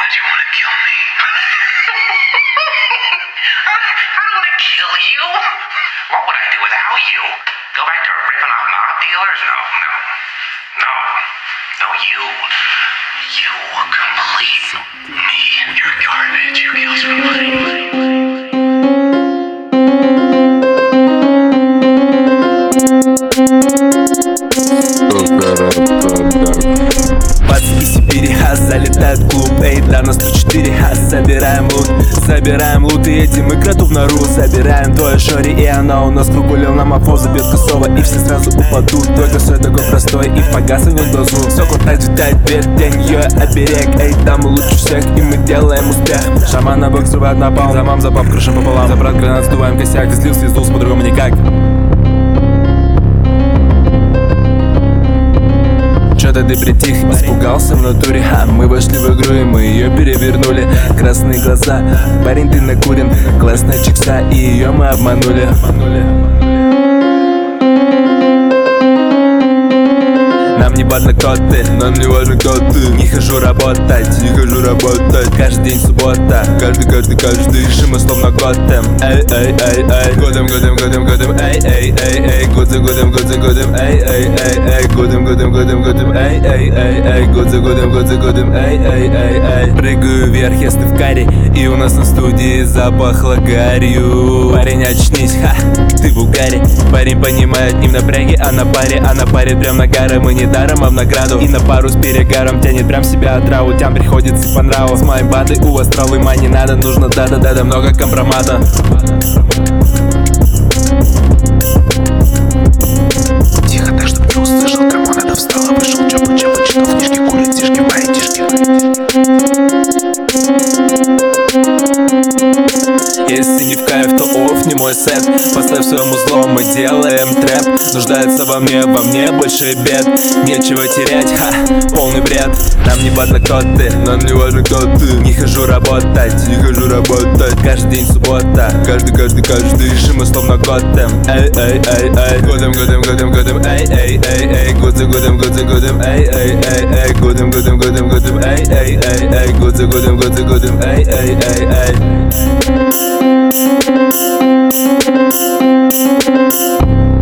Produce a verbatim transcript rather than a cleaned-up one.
Why'd you want to kill me? I, I don't want to kill you. What would I do without you? Go back to ripping off mob dealers? No, no, no, no. You, you complete me. You're garbage. You kill somebody. Пацки Сибири, ха, залетает в клуб. Эй, да, на сто четыре, ха, собираем лут. Собираем лут и едем играть в нору. Собираем твое шори, и она у нас прогулил на мафоза, бьет косово, и все сразу упадут. Только все такой простой, и погас в нем глазу. Все круто летает вверх, для нее оберег. Эй, там лучше всех, и мы делаем успех. Шаман на бок взрывает напалм, за мам, за пап, крышим пополам. За брат гранат, сдуваем косяк, слил, слизнулся, по-другому никак. Что-то ты притих, испугался в натуре. А мы вошли в игру и мы ее перевернули. Красные глаза, парень ты накурен. Классная чикса, и ее мы обманули. Нам не важно, кто ты, нам не важно, кто ты. Не хожу работать, не хожу работать. Каждый день суббота, каждый, каждый, каждый. Шимы словно Готэм. Эй, эй, эй, эй. Годом, годом, годом, годом. Эй, эй, эй, эй. Год за годом, год за годом. Эй, эй, эй, эй. Годом, годом, годом, годом. Эй, эй, эй, эй. Год за годом, год за годом. Эй, эй, эй, эй. Прыгаю вверх, если в каре. И у нас на студии запахло гарью. Парень, очнись, ха, ты в угаре. Парень понимает, не в напряге, а на паре. А на паре прям на гары, мы не даром, а в награду. И на пару с перегаром тянет прям себя от рау. Тям приходится по нраву. С моей бандой у вас троллы не надо. Нужно да-да-да-да, много компромата. Тихо, так чтоб ты услышал, кому надо встала. Вышел чапу-чапу, читал книжки, курит тишки, майтишки. Если не в кайф, то офф, не мой сет. Поставь своему зло, мы делаем трэп. Нуждается во мне, во мне больше бед. Нечего терять, ха, полный бред. Нам не важно, кто ты, нам не важно, кто ты. Не хожу работать, не хожу работать. Каждый день суббота, каждый, каждый, каждый. Шимы словно Готэм. Эй, эй, эй, эй. Годом, годом, годом, годом. Эй, эй, эй, эй. Год за годом, год за годом. Эй, эй, эй, эй. Годом, годом, годом, годом. Эй, эй, эй, эй. Год за годом, год за годом. Эй, эй, эй, эй.